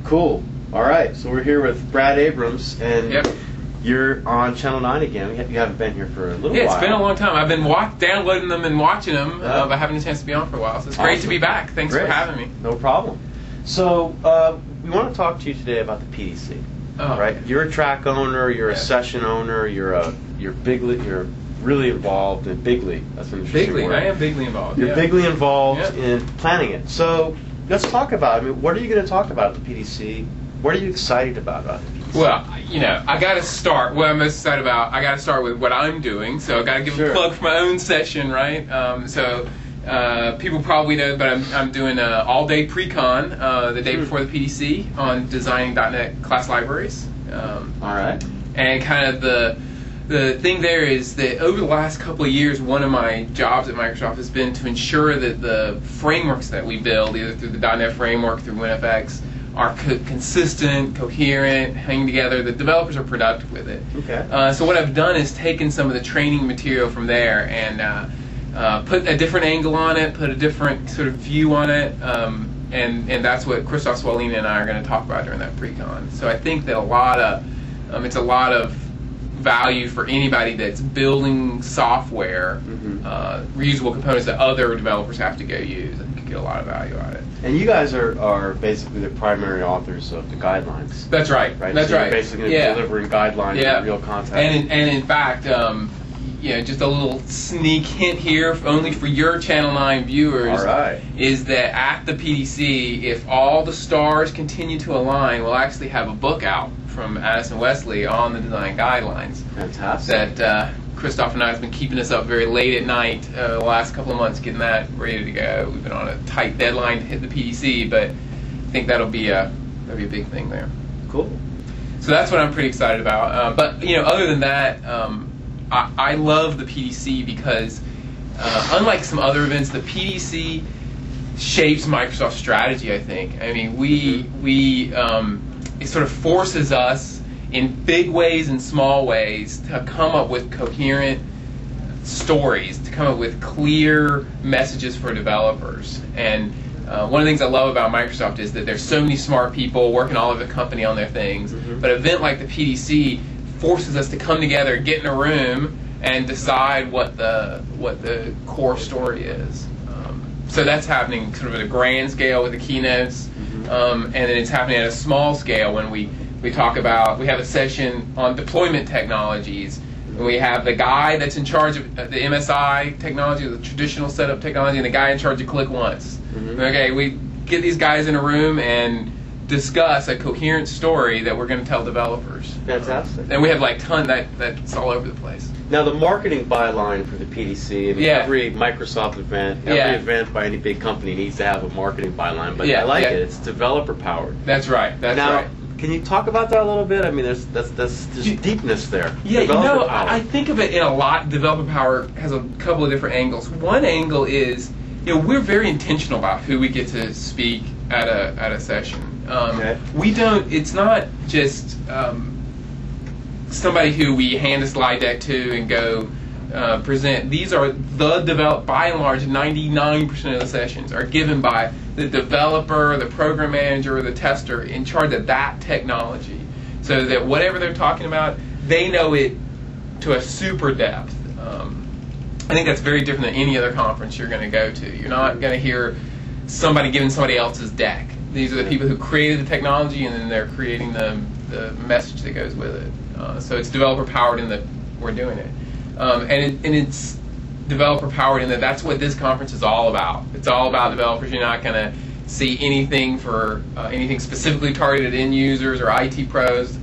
Cool. All right. So we're here with Brad Abrams, and Yep. you're on Channel 9 again. You haven't been here for a little while. Yeah, it's been a long time. I've been downloading them and watching them, Yeah. but having a chance to be on for a while. So it's great to be back. Thanks Great. for having me. No problem. So we want to talk to you today about the PDC. Oh, Right? You're a track owner. You're a Yeah. session owner. You're really involved in bigly. That's an interesting Bigly. word. I am bigly involved. You're yeah. bigly involved Yeah. in planning it. So let's talk about it. I mean, what are you going to talk about at the PDC? What are you excited about the PDC? Well, I got to start. What I'm most excited about, I got to start with what I'm doing. So I got to give Sure. a plug for my own session, right? People probably know, but I'm doing an all-day pre-con the day before the PDC on designing.NET class libraries. All right. And kind of the thing there is that over the last couple of years, one of my jobs at Microsoft has been to ensure that the frameworks that we build, either through the .NET framework, through WinFX, are consistent, coherent, hang together, that developers are productive with it. Okay. So what I've done is taken some of the training material from there and put a different angle on it, put a different sort of view on it, and that's what Christoph Swalina and I are going to talk about during that pre-con. So I think that it's a lot of value for anybody that's building software, reusable components that other developers have to go use. I think you get a lot of value out of it. And you guys are basically the primary authors of the guidelines. That's right. Right? That's so right. You're basically delivering guidelines in real context. And in fact, just a little sneak hint here, only for your Channel 9 viewers, All right. is that at the PDC, if all the stars continue to align, we'll actually have a book out from Addison Wesley on the design guidelines. Fantastic. That Christoph and I have been keeping us up very late at night the last couple of months getting that ready to go. We've been on a tight deadline to hit the PDC, but I think that'll be a big thing there. Cool. So that's what I'm pretty excited about. But other than that, I love the PDC because unlike some other events, the PDC shapes Microsoft's strategy. I think. I mean, it sort of forces us in big ways and small ways to come up with coherent stories, to come up with clear messages for developers. And one of the things I love about Microsoft is that there's so many smart people working all over the company on their things. But an event like the PDC forces us to come together, get in a room, and decide what the core story is. So that's happening sort of at a grand scale with the keynotes, and then it's happening at a small scale when we talk about, we have a session on deployment technologies, and we have the guy that's in charge of the MSI technology, the traditional setup technology, and the guy in charge of Click Once. Okay, we get these guys in a room and discuss a coherent story that we're going to tell developers. Fantastic. And we have that's all over the place. Now the marketing byline for the PDC, I mean, every Microsoft event, every event by any big company needs to have a marketing byline, but I like it. It's developer powered. That's right. That's right. Can you talk about that a little bit? I mean, there's deepness there. Yeah, Developer power. I think of it in a lot. Developer power has a couple of different angles. One angle is, we're very intentional about who we get to speak at a session. We don't. It's not just somebody who we hand a slide deck to and go present. These are by and large, 99% of the sessions are given by the developer, the program manager, or the tester in charge of that technology, so that whatever they're talking about, they know it to a super depth. I think that's very different than any other conference you're going to go to. You're not going to hear somebody giving somebody else's deck. These are the people who created the technology, and then they're creating the message that goes with it. So it's developer powered in that we're doing it, and it's developer powered in that that's what this conference is all about. It's all about developers. You're not going to see anything for anything specifically targeted at end users or IT pros.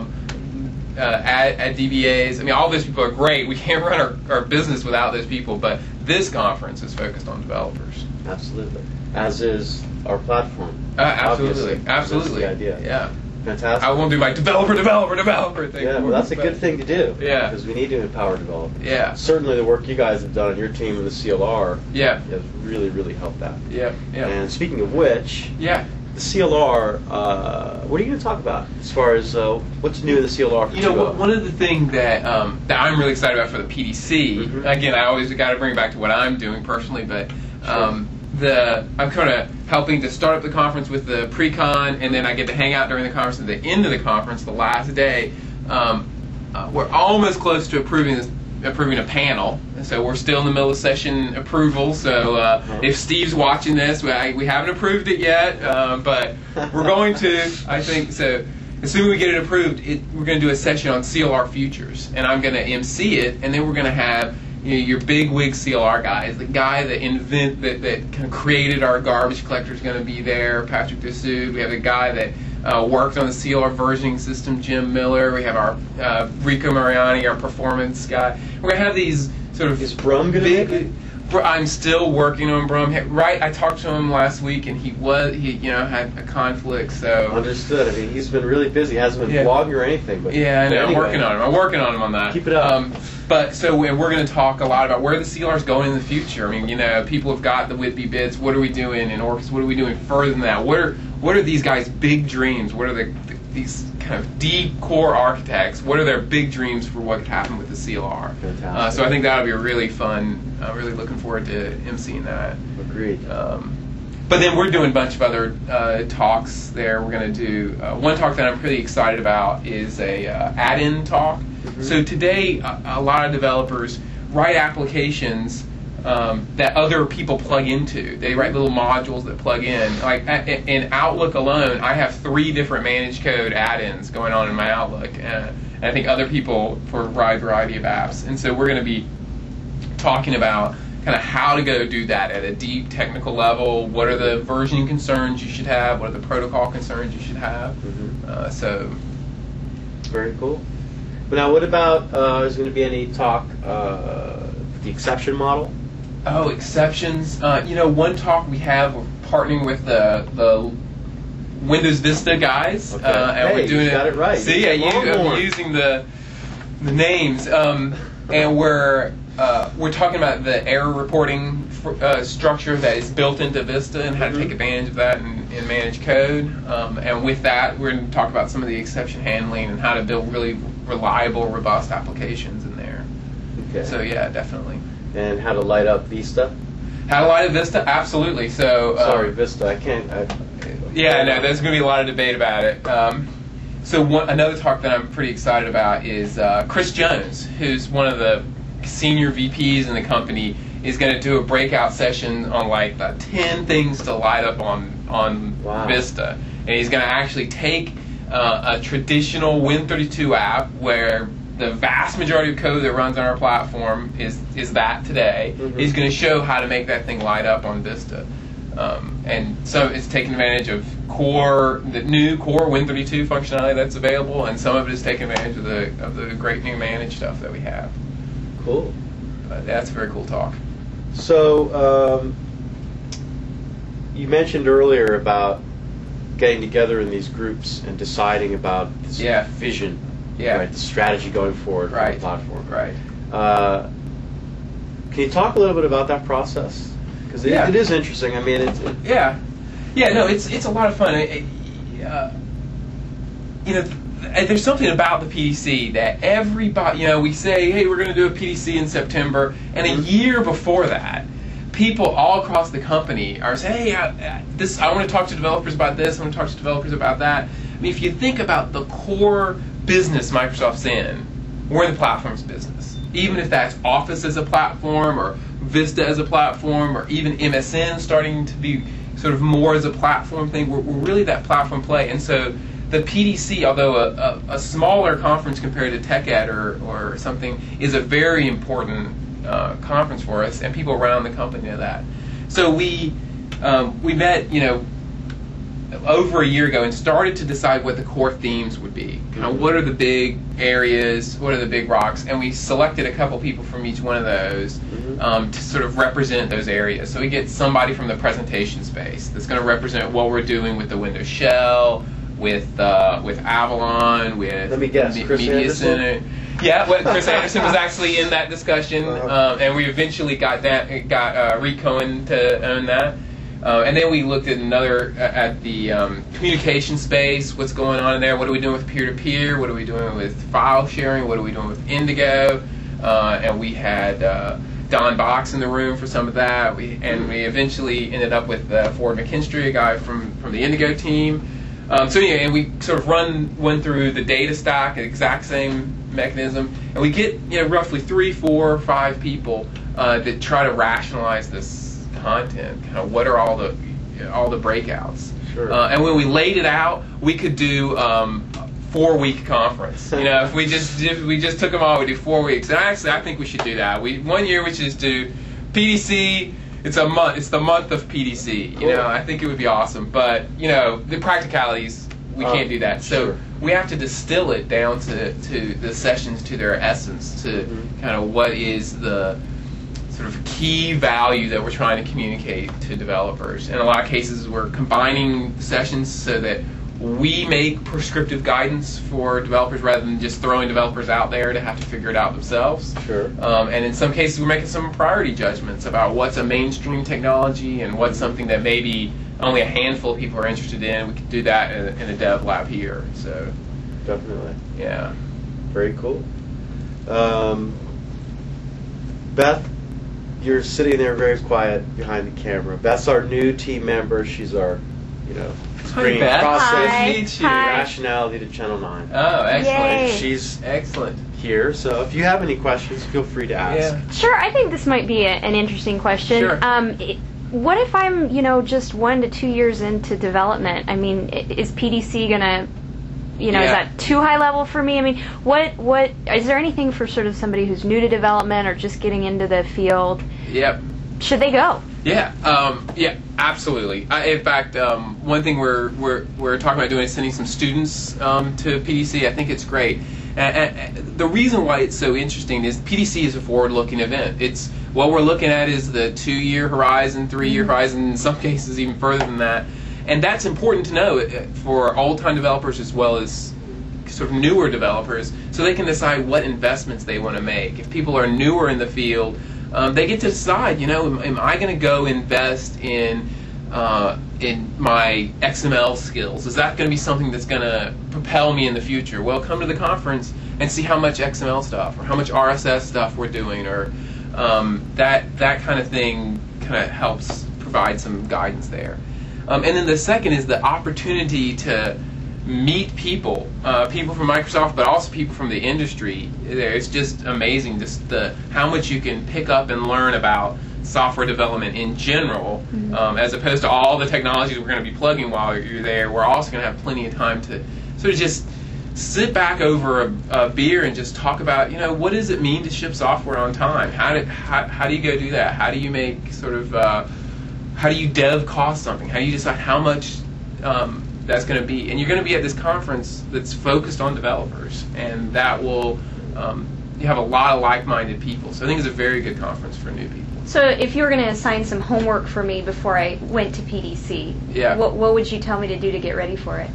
At DBAs. I mean, all those people are great. We can't run our business without those people, but this conference is focused on developers. Absolutely. As is our platform. Absolutely. That's the idea. Yeah. Fantastic. I won't do my developer thing. Yeah, well, that's a good thing to do. Yeah. Because we need to empower developers. Yeah. Certainly the work you guys have done on your team in the CLR has really, really helped that. Yeah. And speaking of which, the CLR, what are you going to talk about as far as what's new in the CLR for 2.0? One of the things that I'm really excited about for the PDC, again, I always got to bring it back to what I'm doing personally, but I'm kind of helping to start up the conference with the pre-con, and then I get to hang out during the conference. At the end of the conference, the last day, we're almost close to approving a panel. So we're still in the middle of session approval. So if Steve's watching this, we haven't approved it yet, but we're going to. I think so. As soon as we get it approved, we're going to do a session on CLR futures, and I'm going to MC it, and then we're going to have your big wig CLR guys. The guy that that kind of created our garbage collector is going to be there, Patrick Dessoud. We have a guy that worked on the CLR versioning system, Jim Miller. We have our Rico Mariani, our performance guy. We're going to have these sort of... Is Brum going to be? I'm still working on Brum. Right, I talked to him last week, and he had a conflict. So understood. I mean, he's been really busy. He hasn't been vlogging or anything. But yeah, I know. Anyway. I'm working on him on that. Keep it up. But so we're going to talk a lot about where the CLR is going in the future. I mean, people have got the Whitby bits. What are we doing in Orcus? What are we doing further than that? What are these guys' big dreams? What are these kind of deep core architects? What are their big dreams for what could happen with the CLR? Fantastic. So I think that'll be really fun. I'm really looking forward to emceeing that. Agreed. But then we're doing a bunch of other talks there. We're going to do one talk that I'm pretty excited about is a add-in talk. Mm-hmm. So today, a lot of developers write applications that other people plug into. They write little modules that plug in. Like in Outlook alone, I have 3 different managed code add-ins going on in my Outlook, and I think other people for a wide variety of apps. And so we're going to be talking about kind of how to go do that at a deep technical level. What are the versioning concerns you should have? What are the protocol concerns you should have? Mm-hmm. So very cool. But now, what about is going to be any talk the exception model? Oh, exceptions. One talk we have, we're partnering with the Windows Vista guys, okay. and we're doing got it right. See, I'm using the names, and we're talking about the error reporting structure that is built into Vista and how to take advantage of that in managed code. And with that, we're going to talk about some of the exception handling and how to build really reliable, robust applications in there. Okay. So yeah, definitely. And how to light up Vista? How to light up Vista? Absolutely. So sorry, Vista. I can't. Yeah, no. There's going to be a lot of debate about it. Another talk that I'm pretty excited about is Chris Jones, who's one of the senior VPs in the company, is going to do a breakout session on like the 10 things to light up on wow. Vista, and he's going to actually take a traditional Win32 app where the vast majority of code that runs on our platform is that today. Mm-hmm. He's going to show how to make that thing light up on Vista. And so it's taking advantage of the new core Win32 functionality that's available, and some of it is taking advantage of the great new managed stuff that we have. Cool. That's a very cool talk. So you mentioned earlier about getting together in these groups and deciding about this vision, right? The strategy going forward for the platform. Right. Can you talk a little bit about that process? Because it is interesting. I mean, it's a lot of fun. There's something about the PDC that everybody, we say, hey, we're going to do a PDC in September, and a year before that, people all across the company are saying, hey, I want to talk to developers about this, I want to talk to developers about that. I mean, if you think about the core business Microsoft's in, we're in the platforms business. Even if that's Office as a platform, or Vista as a platform, or even MSN starting to be sort of more as a platform thing, we're really that platform play. And so the PDC, although a smaller conference compared to TechEd or something, is a very important conference for us, and people around the company know that. So we met, over a year ago and started to decide what the core themes would be. What are the big areas? What are the big rocks? And we selected a couple people from each one of those to sort of represent those areas. So we get somebody from the presentation space that's going to represent what we're doing with the Windows Shell, with Avalon, with Let me guess, Chris Media Anderson? Center. Yeah, Chris Anderson was actually in that discussion, and we eventually got Reed Cohen to own that. And then we looked at at the communication space, what's going on in there, what are we doing with peer-to-peer, what are we doing with file sharing, what are we doing with Indigo, and we had Don Box in the room for some of that. We eventually ended up with Ford McKinstry, a guy from the Indigo team. So anyway, and we sort of went through the data stack, the exact same mechanism, and we get roughly 3, 4, 5 people that try to rationalize this content. Kind of what are all the breakouts? Sure. And when we laid it out, we could do 4-week conference. If we just took them all, we do 4 weeks. And I think we should do that. One year we should just do PDC. It's a month. It's the month of PDC. I think it would be awesome. But the practicalities, we can't do that. So sure. we have to distill it down to the sessions, to their essence, to kind of what is the sort of key value that we're trying to communicate to developers. In a lot of cases, we're combining sessions so that we make prescriptive guidance for developers rather than just throwing developers out there to have to figure it out themselves. Sure. And in some cases, we're making some priority judgments about what's a mainstream technology and what's something that maybe only a handful of people are interested in. We could do that in a dev lab here. So definitely. Yeah. Very cool. Beth, you're sitting there very quiet behind the camera. Beth's our new team member. She's our, bringing process, rationality to Channel 9. Oh, excellent. Yay. She's excellent here. So if you have any questions, feel free to ask. Yeah. Sure, I think this might be an interesting question. Sure. What if I'm, just 1 to 2 years into development? I mean, is PDC gonna, is that too high level for me? I mean, what is there anything for sort of somebody who's new to development or just getting into the field? Yep. Should they go? Yeah, absolutely. In fact, one thing we're talking about doing is sending some students to PDC. I think it's great. And the reason why it's so interesting is PDC is a forward-looking event. It's what we're looking at is the 2-year horizon, 3-year horizon, in some cases even further than that. And that's important to know for old-time developers as well as sort of newer developers, so they can decide what investments they want to make. If people are newer in the field, they get to decide, am I going to go invest in my XML skills? Is that going to be something that's going to propel me in the future? Well, come to the conference and see how much XML stuff or how much RSS stuff we're doing, or that kind of thing kind of helps provide some guidance there. And then the second is the opportunity to meet people from Microsoft, but also people from the industry. It's just amazing, just how much you can pick up and learn about software development in general, as opposed to all the technologies we're going to be plugging while you're there. We're also going to have plenty of time to sort of just sit back over a beer and just talk about, what does it mean to ship software on time? How do you go do that? How do you make sort of, how do you dev cost something? How do you decide how much that's going to be? And you're going to be at this conference that's focused on developers, and that will, you have a lot of like-minded people. So I think it's a very good conference for new people. So if you were going to assign some homework for me before I went to PDC, what would you tell me to do to get ready for it?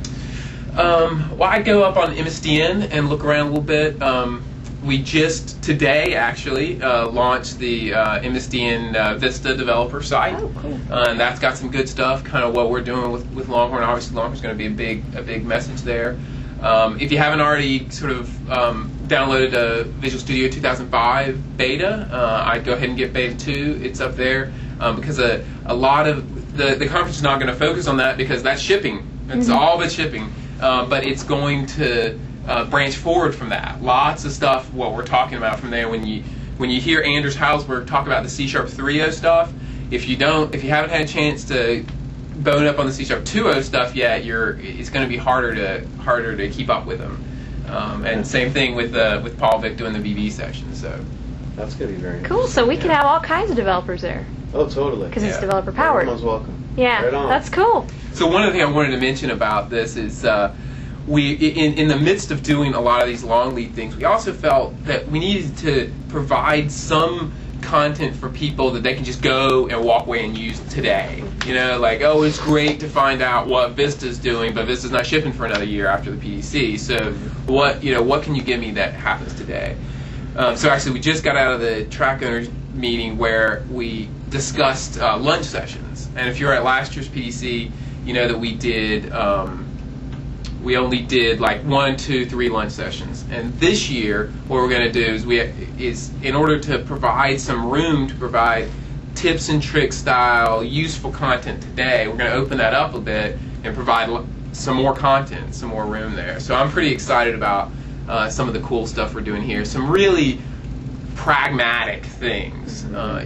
Well, I'd go up on MSDN and look around a little bit. We just today actually launched the MSDN Vista developer site. Oh, cool. And that's got some good stuff, kind of what we're doing with Longhorn. Obviously, Longhorn's going to be a big message there. If you haven't already sort of downloaded Visual Studio 2005 beta, I'd go ahead and get beta 2. It's up there because a lot of the conference is not going to focus on that because that's shipping. It's all but shipping. But it's going to branch forward from that. Lots of stuff, what we're talking about from there. When you hear Anders Hausberg talk about the C# 3.0 stuff, if you haven't had a chance to bone up on the C# 2.0 stuff yet, it's going to be harder to keep up with them. And same thing with Paul Vick doing the VB session. So that's going to be very cool. So we could have all kinds of developers there. Oh, totally. Because it's developer powered. Everyone's welcome. Yeah, right on. That's cool. So one other thing I wanted to mention about this is we, in the midst of doing a lot of these long lead things, we also felt that we needed to provide some content for people that they can just go and walk away and use today. Like, oh, it's great to find out what Vista's doing, but Vista's not shipping for another year after the PDC. So what can you give me that happens today? So actually, we just got out of the track owners meeting where we discussed lunch sessions. And if you're at last year's PDC, you know that we we only did like 1, 2, 3 lunch sessions. And this year, what we're going to do is in order to provide some room to provide tips and tricks style useful content today, we're going to open that up a bit and provide some more content, some more room there. So I'm pretty excited about some of the cool stuff we're doing here. Some really pragmatic things.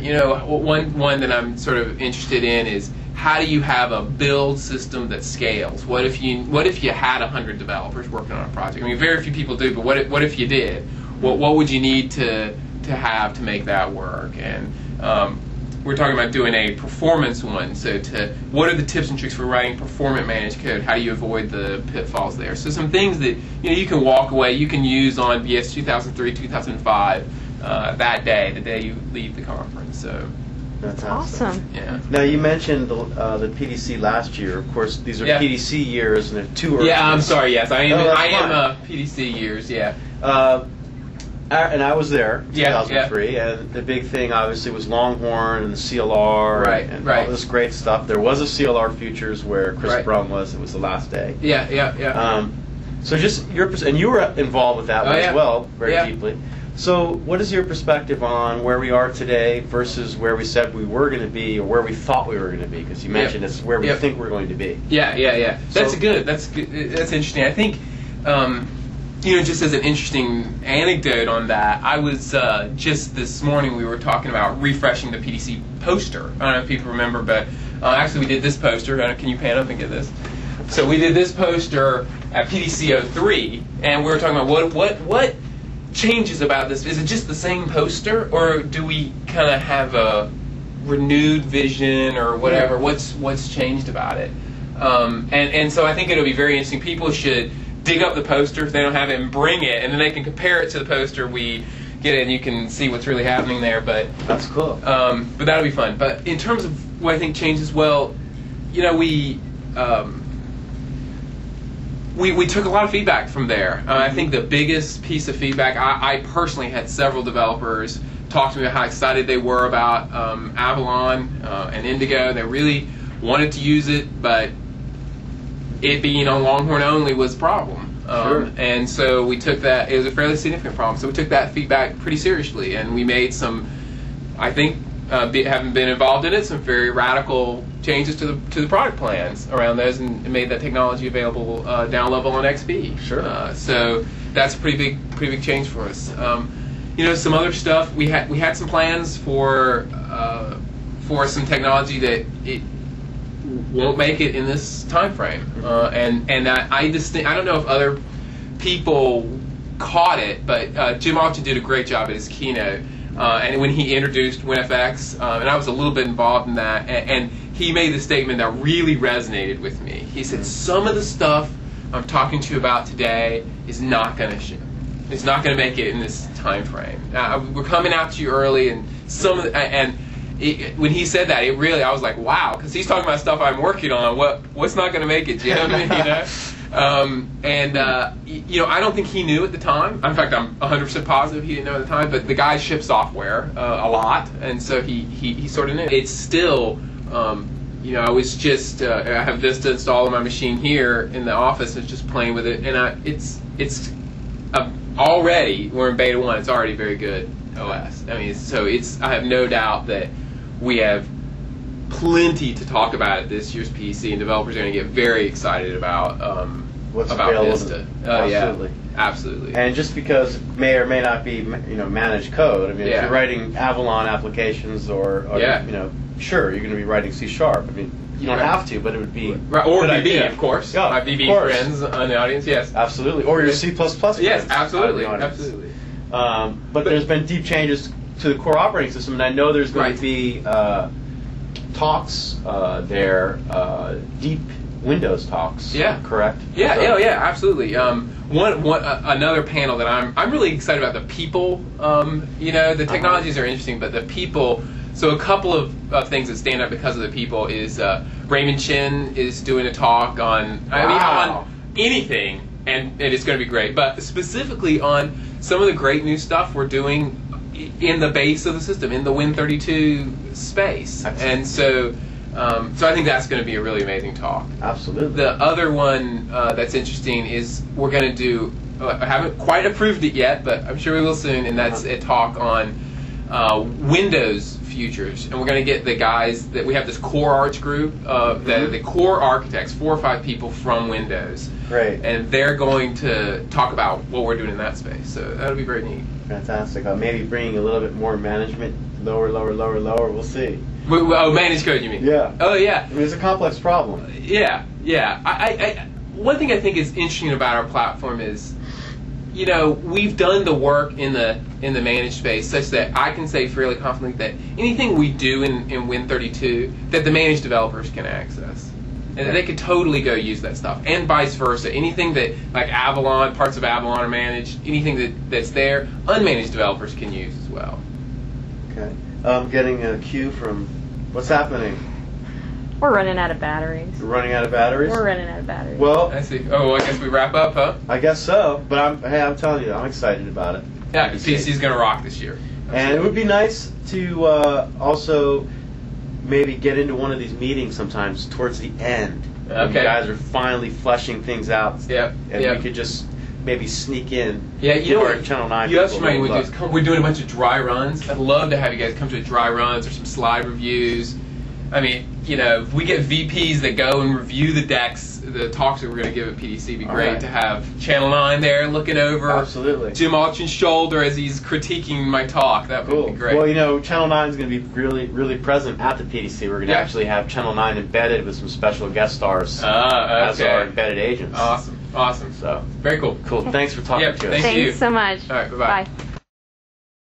One that I'm sort of interested in is, how do you have a build system that scales? What if you had 100 developers working on a project? I mean, very few people do, but what if you did? What would you need to have to make that work? And we're talking about doing a performance one. So what are the tips and tricks for writing performant managed code? How do you avoid the pitfalls there? So some things that you can walk away, you can use on BS 2003, 2005 that day, the day you leave the conference. So. That's awesome. Yeah. Now you mentioned the PDC last year. Of course, these are PDC years, and they're 2 early. Yeah, I'm sorry. Yes, I am PDC years. Yeah. And I was there, 2003, and the big thing obviously was Longhorn and the CLR and all this great stuff. There was a CLR Futures where Chris Brum was. It was the last day. Yeah. So just and you were involved with that one as well, very deeply. So what is your perspective on where we are today versus where we said we were going to be, or where we thought we were going to be? Because you mentioned it's where we think we're going to be. Yeah. That's good. That's interesting. I think, just as an interesting anecdote on that, I was just this morning we were talking about refreshing the PDC poster. I don't know if people remember, but actually we did this poster. Can you pan up and get this? So we did this poster at PDC 03, and we were talking about what changes about this. Is it just the same poster, or do we kind of have a renewed vision or whatever? What's changed about it? And so I think it'll be very interesting. People should dig up the poster if they don't have it and bring it, and then they can compare it to the poster we get it, and you can see what's really happening there. But that's cool. But that'll be fun. But in terms of what I think changes, we took a lot of feedback from there. I think the biggest piece of feedback, I personally had several developers talk to me about how excited they were about Avalon and Indigo. They really wanted to use it, but it being on Longhorn only was a problem. And so we took that. It was a fairly significant problem. So we took that feedback pretty seriously, and we made some, I think, having been involved in it, some very radical changes to the product plans around those, and made that technology available down level on XP. So that's a pretty big change for us. Some other stuff, we had some plans for some technology that it won't make it in this time frame, and I don't know if other people caught it, but Jim Ogden did a great job at his keynote. And when he introduced WinFX, and I was a little bit involved in that, and he made the statement that really resonated with me. He said, some of the stuff I'm talking to you about today is not going to ship. It's not going to make it in this time frame. We're coming out to you early, and when he said that, I was like, wow, because he's talking about stuff I'm working on. What's not going to make it, Jim? I don't think he knew at the time. In fact, I'm 100% positive he didn't know at the time. But the guy shipped software a lot, and so he sort of knew. It's still, I was just I have Vista installed on my machine here in the office. And just playing with it, and it's already, we're in beta 1. It's already very good OS. I mean, I have no doubt that we have plenty to talk about at this year's PC, and developers are going to get very excited about what's available. Vista. Absolutely. Absolutely. And just because it may or may not be managed code, I mean, if you're writing Avalon applications or sure, you're going to be writing C#. I mean, you don't have to, but it would be or VB, of course. Yeah, my VB friends on the audience, yes, absolutely. Or your C++ friends. Yes, absolutely, absolutely. But there's been deep changes to the core operating system, and I know there's going to be talks there, deep Windows talks. Yeah. Correct. Yeah. Absolutely. Another panel that I'm really excited about, the people. The technologies are interesting, but the people. So a couple of things that stand out because of the people is Raymond Chen is doing a talk on on anything, and it's going to be great. But specifically on some of the great new stuff we're doing in the base of the system, in the Win32 space. Excellent. And so So I think that's going to be a really amazing talk. Absolutely. The other one that's interesting is we're going to do, I haven't quite approved it yet, but I'm sure we will soon, and that's a talk on Windows futures. And we're going to get the guys that we have this core arch group, the core architects, 4 or 5 people from Windows. Great. And they're going to talk about what we're doing in that space. So that'll be very neat. Fantastic. Maybe bringing a little bit more management, lower. We'll see. Managed code, you mean? Yeah. Oh, yeah. I mean, it's a complex problem. Yeah. I one thing I think is interesting about our platform is, we've done the work in the managed space such that I can say fairly confidently that anything we do in Win32 that the managed developers can access. And they could totally go use that stuff, and vice versa. Anything that, like Avalon, parts of Avalon are managed, anything that's there, unmanaged developers can use as well. Okay. I'm getting a cue from, what's happening? We're running out of batteries. We're running out of batteries? We're running out of batteries. Well, I see. Oh, I guess we wrap up, huh? I guess so, but I'm telling you, I'm excited about it. Yeah, PC's going to rock this year. And it would be nice to also maybe get into one of these meetings sometimes towards the end. Okay. You guys are finally fleshing things out. Yep. And we could just maybe sneak in. Yeah, you know our Channel 9 you have people somebody a little with we're doing a bunch of dry runs. I'd love to have you guys come to dry runs or some slide reviews. I mean, if we get VPs that go and review the decks, the talks that we're going to give at PDC, it'd be great to have Channel 9 there looking over Absolutely. Jim Altgen's shoulder as he's critiquing my talk. That would be great. Well, Channel 9 is going to be really, really present at the PDC. We're going to actually have Channel 9 embedded with some special guest stars as our embedded agents. Awesome. So very cool. Thanks for talking to us. Thanks so much. All right, bye-bye. Bye.